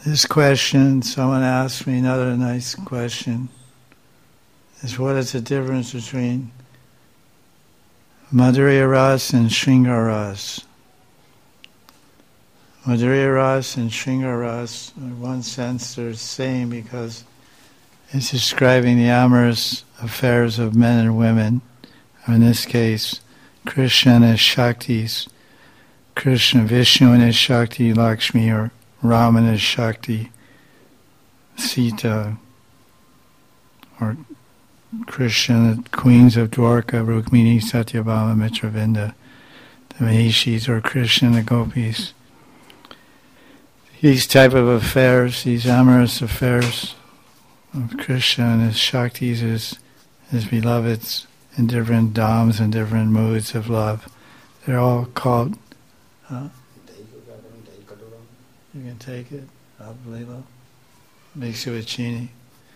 This question, someone asked me, another nice question, is what is the difference between Madhurya Ras and Shringar Ras? Madhurya Ras and Shringar Ras, in one sense, they're the same because it's describing the amorous affairs of men and women. In this case, Krishna and his Shaktis, Krishna, Vishnu and his Shakti, Lakshmi, or Ram and his Shakti, Sita, or Krishna, the queens of Dwarka, Rukmini, Satyabhama, Mitravinda, the Mahishis, or Krishna and the Gopis. These type of affairs, these amorous affairs of Krishna and his Shaktis, his beloveds, in different dhams and different moods of love. They're all called... You can take it, Abhalila. Makes you a chini.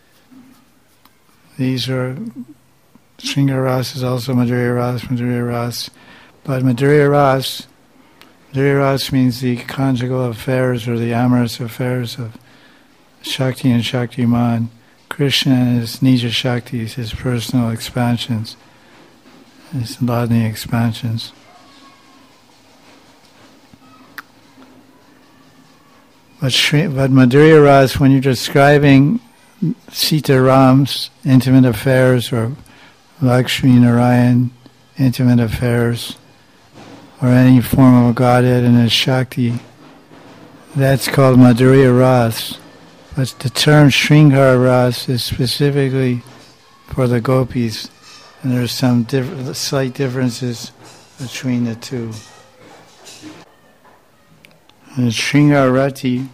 These are... Shringar Ras is also Madhurya Ras. But Madhurya Ras means the conjugal affairs or the amorous affairs of Shakti and Shaktiman. Krishna and his Nija Shaktis, his personal expansions, his Ladni expansions. But Madhurya Ras, when you're describing Sita Ram's intimate affairs or Lakshmi Narayan intimate affairs or any form of Godhead and his Shakti, that's called Madhurya Ras. But the term Shringar Ras is specifically for the gopis, and there's some slight differences between the two. And Shringar Rati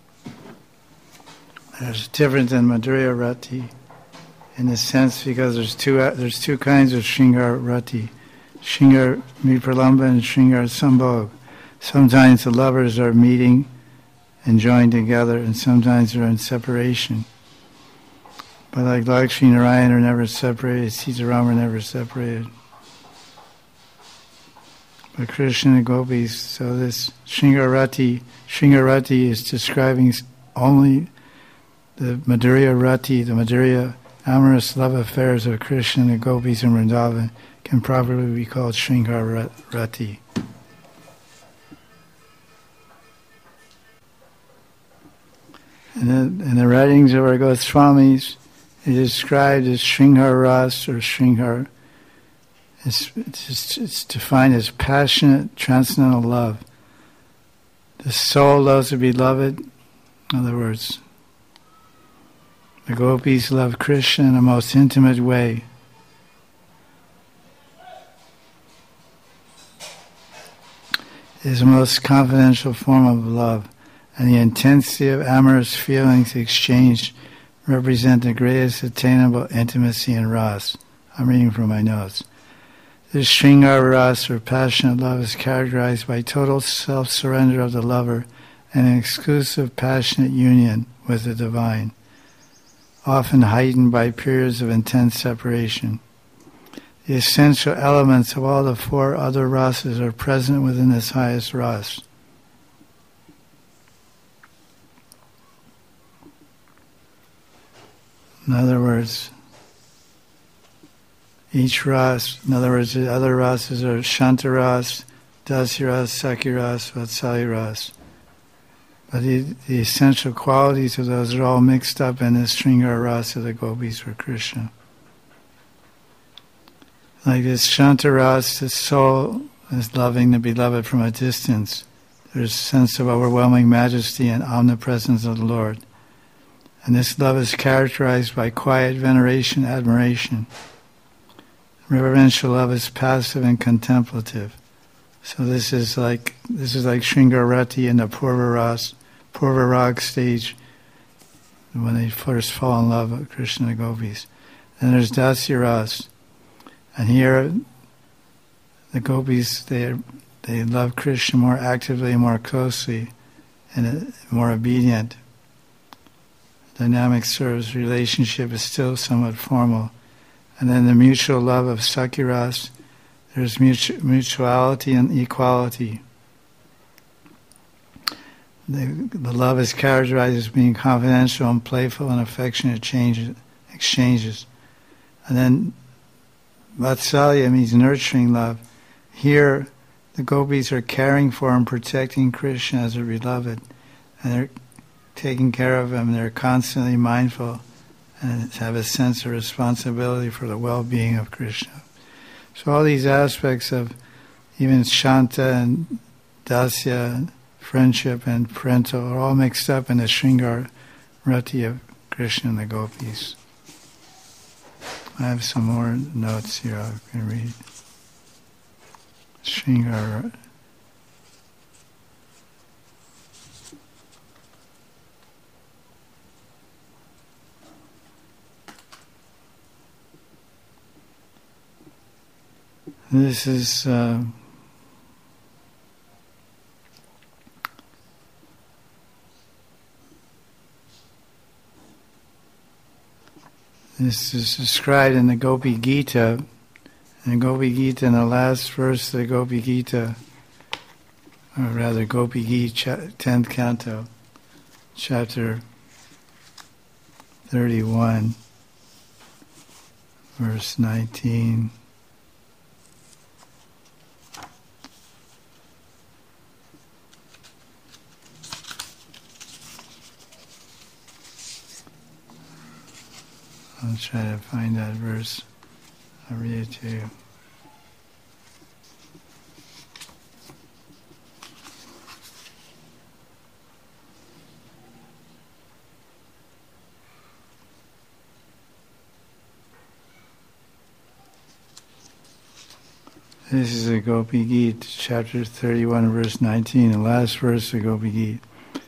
is different than Madhurya Rati in a sense because there's two kinds of Shringar Rati, Shringar Mipralamba and Shringar Sambhog. Sometimes the lovers are meeting and joined together, and sometimes they're in separation. But like Lakshmi and Narayan are never separated, Sita Ram are never separated. But Krishna and Gopis, so this Shringar Rati is describing only the Madhurya Rati, the Madhurya amorous love affairs of Krishna and the Gopis in Vrindavan can properly be called Shringar Rati. And in the writings of our Goswamis, it is described as Shringar Ras or Shringar. It's defined as passionate, transcendental love. The soul loves the beloved. In other words, the gopis love Krishna in a most intimate way. It is the most confidential form of love, and the intensity of amorous feelings exchanged represent the greatest attainable intimacy in Ras. I'm reading from my notes. This Shringar Ras, or passionate love, is characterized by total self-surrender of the lover and an exclusive passionate union with the divine, often heightened by periods of intense separation. The essential elements of all the four other rasas are present within this highest ras. In other words, each ras, in other words, the other rasas are Shantaras, Dasyaras, Sakyaras, Vatsalyaras. But the essential qualities of those are all mixed up in this Shringar Rasa of the gopis for Krishna. Like this Shantaras, the soul is loving the beloved from a distance. There's a sense of overwhelming majesty and omnipresence of the Lord. And this love is characterized by quiet veneration, admiration. Reverential love is passive and contemplative. So this is like Shringar Rati in the Purvarag stage, when they first fall in love with Krishna and the gopis. Then there's Dasya Ras, and here the gopis they love Krishna more actively, more closely, and more obedient. Dynamic service relationship is still somewhat formal. And then the mutual love of Sakyaras, there's mutuality and equality. the love is characterized as being confidential and playful and affectionate exchanges. And then Vatsalya means nurturing love. Here, the gopis are caring for and protecting Krishna as a beloved, and they're taking care of him. They're constantly mindful and have a sense of responsibility for the well-being of Krishna. So all these aspects of even Shanta and Dasya, friendship and parental, are all mixed up in the Shringar Rati of Krishna and the gopis. I have some more notes here I can read. Shringar. This is described in the Gopi Gita. In the Gopi Gita, in the last verse of the Gopi Gita, or rather Gopi Gita, 10th canto, chapter 31, verse 19. I'll try to find that verse. I'll read it to you. This is a Gopi Gita, chapter 31, verse 19, the last verse of Gopi Gita.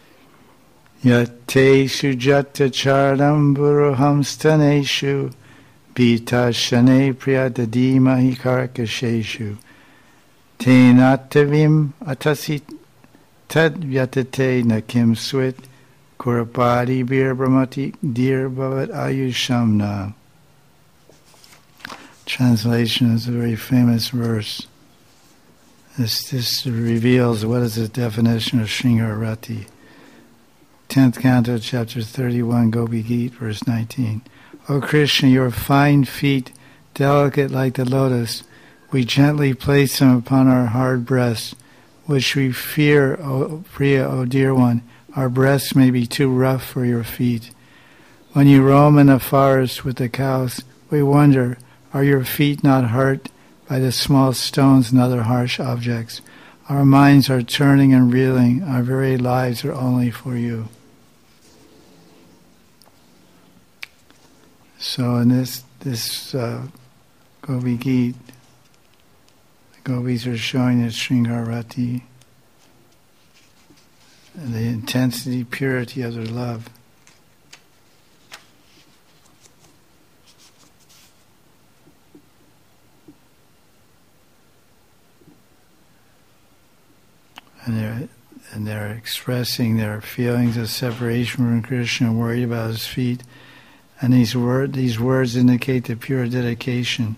Yate sujata charanam buruham staneshu bita shane priyadadima hikarakasheshu tenatavim atasit tad vyatate nakim swit kurapadi bir brahmati dir bhavat ayushamna. Translation is a very famous verse. This reveals what is the definition of Shringar Rati. 10th canto, chapter 31, Gopi Gita, verse 19. O Krishna, your fine feet, delicate like the lotus, we gently place them upon our hard breasts, which we fear, O Priya, O dear one, our breasts may be too rough for your feet. When you roam in the forest with the cows, we wonder, are your feet not hurt by the small stones and other harsh objects? Our minds are turning and reeling, our very lives are only for you. So in this Gopi Gita, the gopis are showing the Shringar Rati, and the intensity, purity of their love. And they're expressing their feelings of separation from Krishna, worried about his feet. And these words indicate the pure dedication.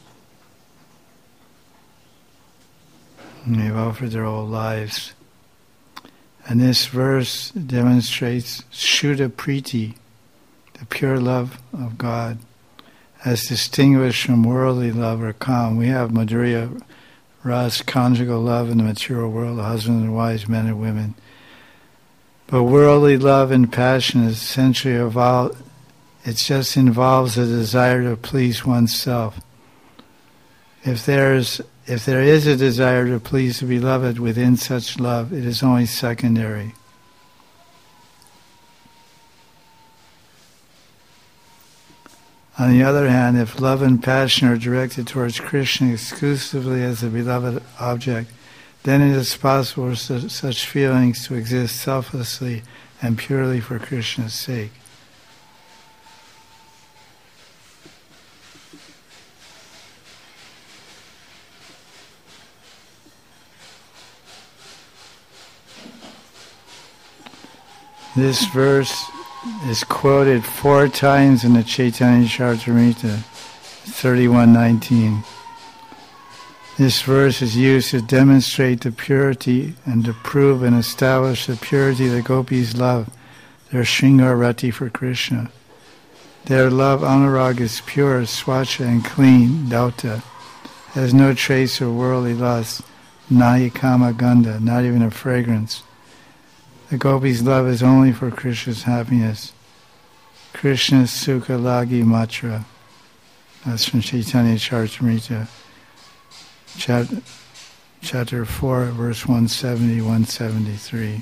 And they've offered their whole lives. And this verse demonstrates Shuddha Priti, the pure love of God, as distinguished from worldly love or kam. We have Madhurya Ras, conjugal love in the material world, husbands and wives, men and women. But worldly love and passion is essentially it just involves a desire to please oneself. If there is a desire to please the beloved within such love, it is only secondary. On the other hand, if love and passion are directed towards Krishna exclusively as a beloved object, then it is possible for such feelings to exist selflessly and purely for Krishna's sake. This verse is quoted 4 times in the Chaitanya Charitamrita, 31:19. This verse is used to demonstrate the purity and to prove and establish the purity of the gopis' love, their Shringar Rati for Krishna. Their love anurag is pure, swacha and clean, dauta, has no trace of worldly lust, nahi kama gandha, not even a fragrance. The gopis' love is only for Krishna's happiness. Krishna's sukha lagi matra. That's from Chaitanya Charitamrita, chapter 4, verse 170, 173.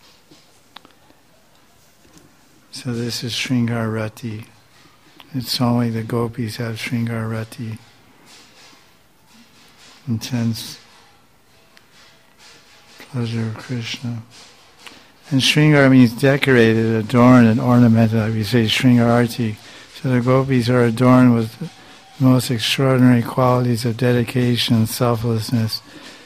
So this is Shringar Rati. It's only the gopis have Shringar Rati. Intense pleasure of Krishna. And Shringar means decorated, adorned, and ornamented. Like we say Shringarati. So the gopis are adorned with the most extraordinary qualities of dedication and selflessness.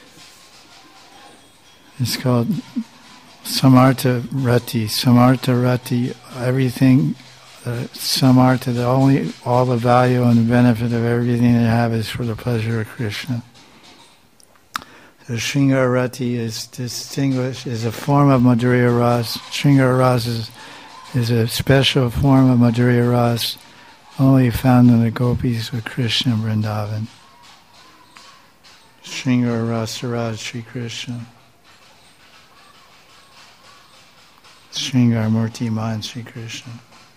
It's called Samartha Rati. Samartha Rati, everything, Samartha, all the value and the benefit of everything they have is for the pleasure of Krishna. So Shringar Rati is distinguished, is a form of Madhurya Ras. Shringar Ras is a special form of Madhurya Ras only found in the gopis with Krishna and Vrindavan. Shringar Rasaraj Sri Krishna. Shringar Murti Man Sri Krishna.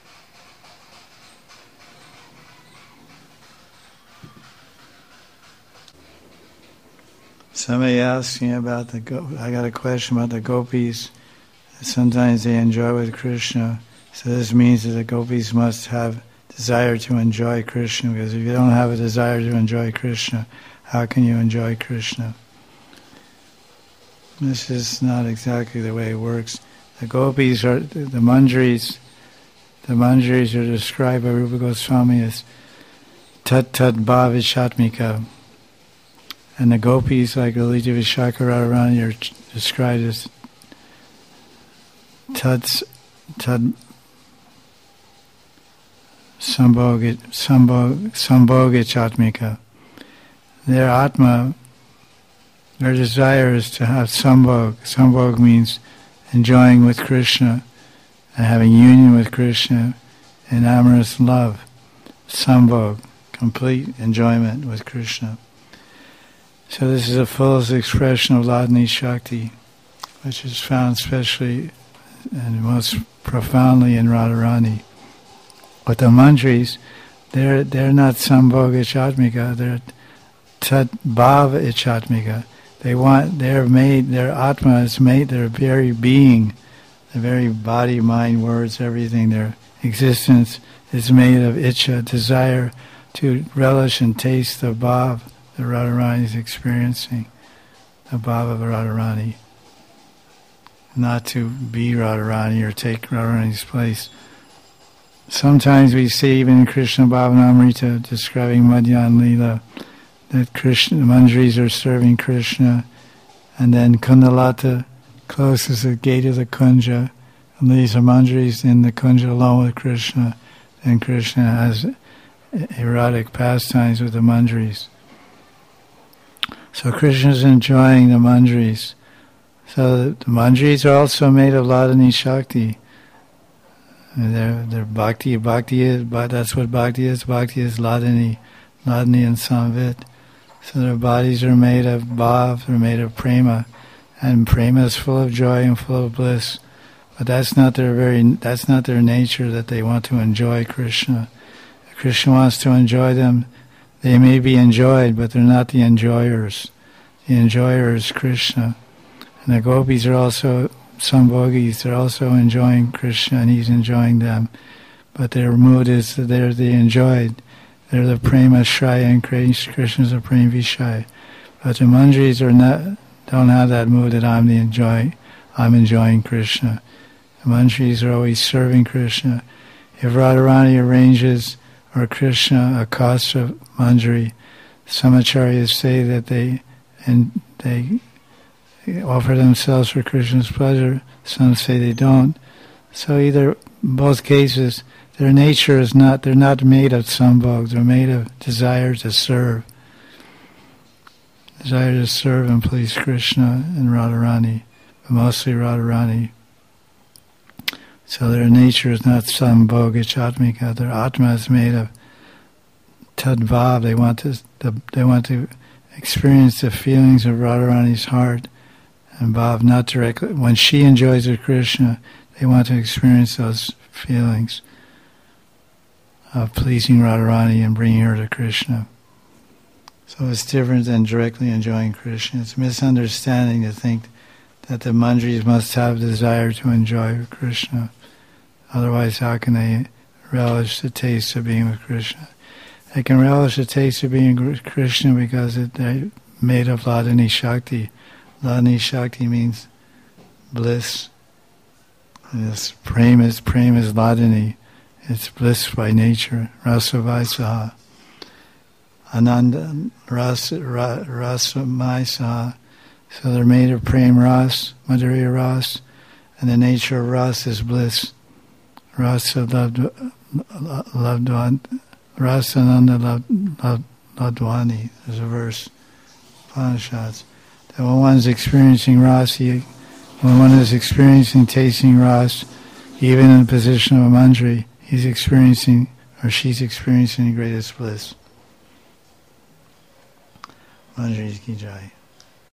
Somebody asked me about I got a question about the gopis. Sometimes they enjoy with Krishna. So this means that the gopis must have desire to enjoy Krishna, because if you don't have a desire to enjoy Krishna, how can you enjoy Krishna? This is not exactly the way it works. The gopis are, the manjaris are described by Rupa Goswami as tat bhavichatmika. And the gopis, like Lalita Vishaka Radharani, are described as tad sambhogichatmika. Their atma, their desire is to have sambhog. Sambhog means enjoying with Krishna and having union with Krishna in amorous love. Sambhog, complete enjoyment with Krishna. So this is the fullest expression of Ladini Shakti, which is found especially and most profoundly in Radharani. But the manjaris, they're not sambhoga ichatmika, they're tat bhava ichatmika. Their atma is made, their very being, the very body, mind, words, everything, their existence is made of icha, desire to relish and taste the bhav that Radharani is experiencing, the bhava of Radharani. Not to be Radharani or take Radharani's place. Sometimes we see even in Krishna Bhavanamrita describing Madhyan Leela that Krishna, the manjaris are serving Krishna, and then Kundalata closes the gate of the Kunja and leaves the manjaris in the Kunja alone with Krishna, and Krishna has erotic pastimes with the manjaris. So Krishna is enjoying the manjaris. So the manjaris are also made of Ladini Shakti. They're bhakti. Bhakti is, but that's what bhakti is. Bhakti is Ladini and Samvit. So their bodies are made of bhav, they're made of prema, and prema is full of joy and full of bliss. But that's not their nature, that they want to enjoy Krishna. If Krishna wants to enjoy them, they may be enjoyed, but they're not the enjoyers. The enjoyer is Krishna. And the gopis are also sambhogis, they're also enjoying Krishna and he's enjoying them. But their mood is that they're the enjoyed. They're the prema shraya and Krishna's a prema vishaya. But the manjaris don't have that mood that I'm enjoying Krishna. The manjaris are always serving Krishna. If Radharani arranges, or Krishna, a kasta manjari, some acharyas say that they offer themselves for Krishna's pleasure, some say they don't. So either, in both cases, their nature is not, they're not made of sambhog, they're made of desire to serve. desire to serve and please Krishna and Radharani, but mostly Radharani. So their nature is not sambhoga chatmika. Their atma is made of tadvav. They want to experience the feelings of Radharani's heart and bhav, not directly. When she enjoys with Krishna, they want to experience those feelings of pleasing Radharani and bringing her to Krishna. So it's different than directly enjoying Krishna. It's misunderstanding to think that the mandris must have desire to enjoy Krishna. Otherwise, how can they relish the taste of being with Krishna? They can relish the taste of being with Krishna because they're made of Ladini Shakti. Ladini Shakti means bliss. And this prema is Ladini. It's bliss by nature. Rasavaisaha. Ananda Rasamaisaha. So they're made of prem ras, madhurya ras, and the nature of ras is bliss. Rasa Rasananda Ladwani. There's a verse, Upanishads, that when one's experiencing rasa, when one is experiencing tasting ras, even in the position of a mandri, he's experiencing, or she's experiencing the greatest bliss. Mandris ki jai.